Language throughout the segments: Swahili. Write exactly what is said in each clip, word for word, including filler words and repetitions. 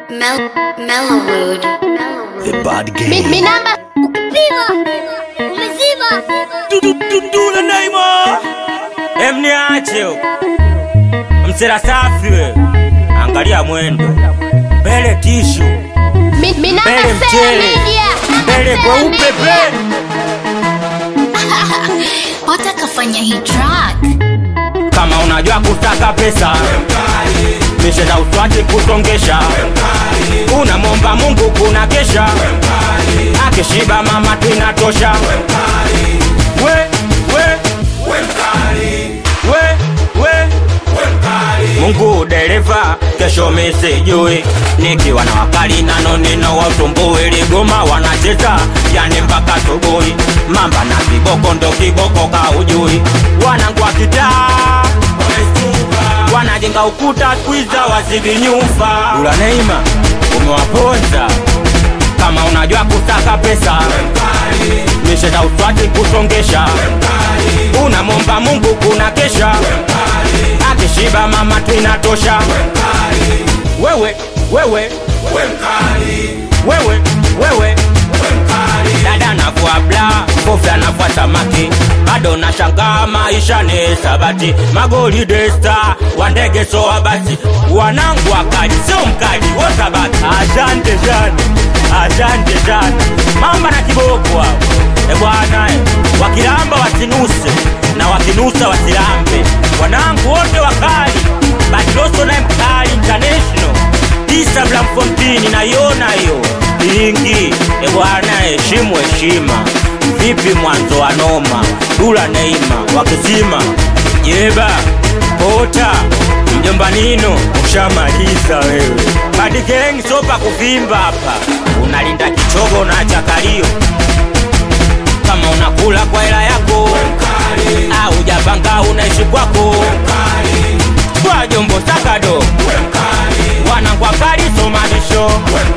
Mel Mellowwood. The bad game. Mi, mi namba ukipima umezima. Du du du du la Neymar. Emniache msera safi we, angalia mwendo mbele tishu Mi, mi namba mbele Sela mchele Media. mbele kweupe pe. Pota kafanya hii track. Kama unajua kutaka pesa mishe na uswati kusongesha, unamwomba Mungu kuna kesha, akishiba mama tunatosha. We we we we Mungu dereva, kesho misijui nikiwa na wakali nano nino watumbui ligoma wanacheza yani mpaka subuhi, mamba na kiboko ndo kiboko kaujui, wanangwa kitaa wanajenga ukuta kwiza wazidi nyumba. Dula Neymar umewaponza. Kama unajua kutaka pesa mishe za uswati kusongesha, unamwomba Mungu kuna kesha, akishiba mama tunatosha. Wewe wewe wewe wewe dada navua bla kofi anavua samaki, bado nashangaa maisha ni sabati, magoli desta wandege soa basi, wanangu wakali sio mkali wotabaki. Asante sana, asante sana mamba na kiboko hao e bwana e, wakilamba wasinuse na wakinusa wasilambe, wanangu wote wakali badiloso na mkali international tisa Blamfontini na yona hiyo ingi e bwana, heshimu heshima. Vipi mwanzo wa noma, Dula Neymar wakizima jeba pota mjomba nino ushamaliza wewe. Bad gang sopa kuvimba hapa, unalinda kichogo na chakalio. Kama unakula kwa hela yako au japanga unaishi kwako, kwa jombo sakado wanangwa kali somanisho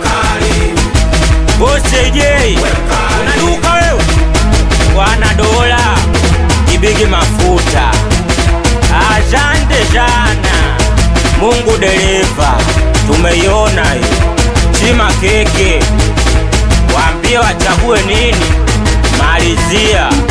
Boseje unaduka wewe wana dola ibigi mafuta. Asante sana Mungu dereva, tumeiona hiyo chima keke, waambie wachague nini, malizia.